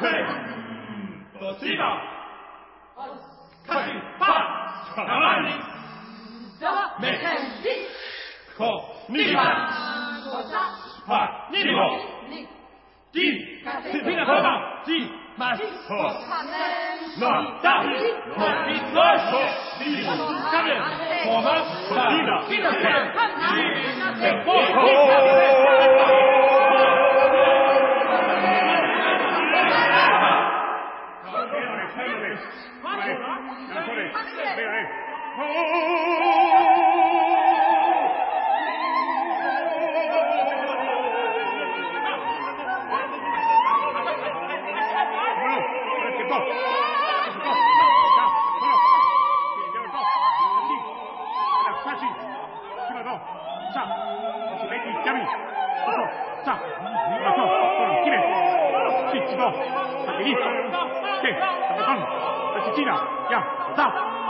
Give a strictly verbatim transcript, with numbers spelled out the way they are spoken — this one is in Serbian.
不知道，看去怕长安里，没可你看，怕你我，第听了报告，第满错，那大我比所说，第三人我们听了听了看，你我。走。